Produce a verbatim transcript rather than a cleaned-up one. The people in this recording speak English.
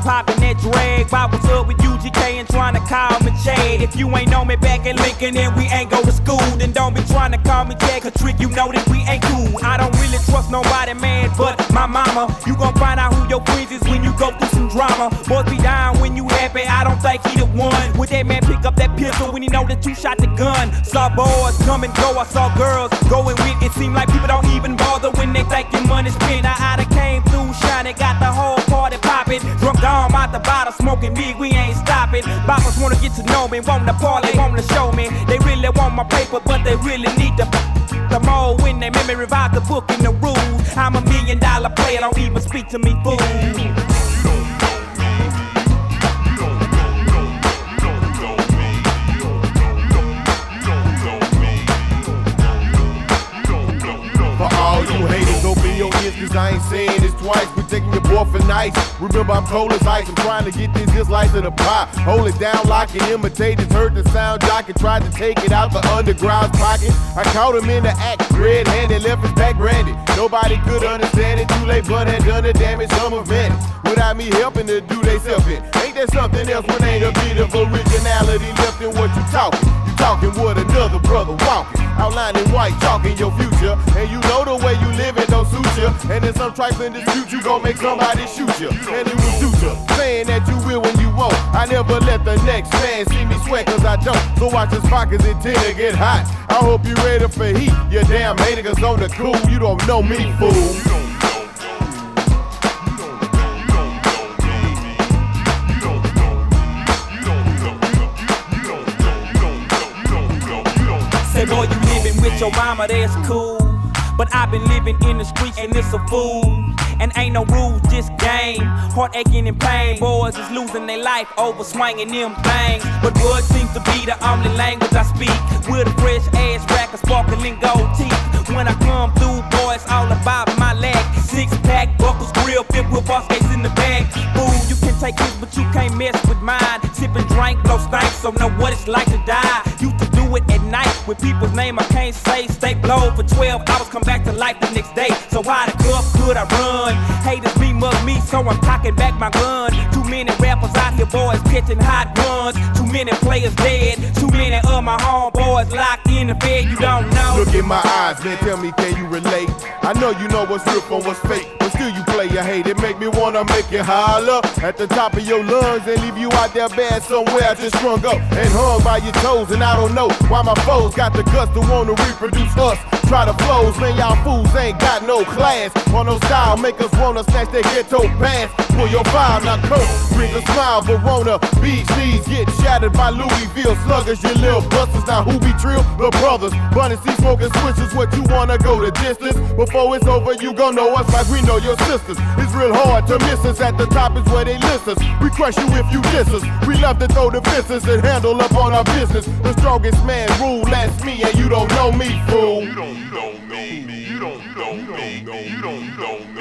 poppin' that drag. Why what's up with U G K and trying to call me Chad? If you ain't know me back in Lincoln and we ain't go to school, then don't be trying to call me Chad, cause trick, you know that we ain't cool. I don't really trust nobody, man, but my mama. You gon' find out who your friends is when you go through some drama. Boys be down when you happy, I don't think he the one. Would that man pick up that pistol when he know that you shot the gun? Saw boys come and go, I saw girls going with. It seem like people don't even bother when they think your money's spent. I done came through shining, got the whole party poppin'. Drunk down out the bottle, smoking weed, we ain't stopping. Boppers wanna get to know me, want to parlay, want to show me. They really want my paper, but they really need the the more when they memory revive the book and the rules. I'm a million dollar player, don't even speak to me, fool. Cause I ain't saying this twice, we taking your boy for nice. Remember I'm cold as ice, I'm trying to get this, this life to the pie. Hold it down like an imitators, heard the sound jock and tried to take it out the underground's pocket. I caught him in the act, red-handed, left his back branded. Nobody could understand it, too late, but had done the damage, some advantage. Without me helping to do they self it. Ain't there something else when ain't a bit of originality left in what you talking? You talking what another brother walking. Outlining white chalk in your future, and you know the way you live it don't suit you. And in some trifling dispute, you gon' make somebody shoot you. And it was future, saying that you will when you won't. I never let the next man see me sweat, cause I don't. So watch his pockets and tend to get hot. I hope you ready for heat, you damn hater, cause on the cool, you don't know me, fool. Say, boy, you living with your mama, that's cool. But I've been living in the streets and it's a fool. And ain't no rules, just game. Heart aching and pain. Boys is losing their life over swinging them things. But word seems to be the only language I speak. With a fresh ass rack of sparkling gold teeth. When I come through, boys, all about my leg. Six pack, buckles, grill, filled with boss case in the bag. Boo, you can take his, but you can't mess with mine. Sipping drink, blow stank, so know what it's like to die. Used to do it at night with people's name I can't say. Stay blow for twelve hours, come back to life the next day. So why the cuff could I run? Haters be mug me, so I'm cocking back my gun. Too many rappers out here, boys, catching hot runs. Too many players dead. Too many of my homeboys locked in the bed, you don't know. Look in my eyes, man, tell me, can you relate? I know you know what's real from what's fake, but still you play your hate. It make me wanna make you holler at the top of your lungs and leave you out there bad somewhere just strung up and hung by your toes. And I don't know why my foes got the guts to wanna reproduce us. Try the flows, man, y'all fools ain't got no class. On no style, make us wanna snatch that ghetto pass. Pull your file, now come, bring a smile. Verona, beach knees get shattered by Louisville sluggers. You little busters, now who be trill? The brothers. Bunny C smoking switches, what you wanna go the distance? Before it's over, you gon' know us like we know your sisters. It's real hard to miss us, at the top is where they list us. We crush you if you diss us. We love to throw the business and handle up on our business. The strongest man rule, that's me, and you don't know me, fool. You don't know me, you don't know me, you don't know me.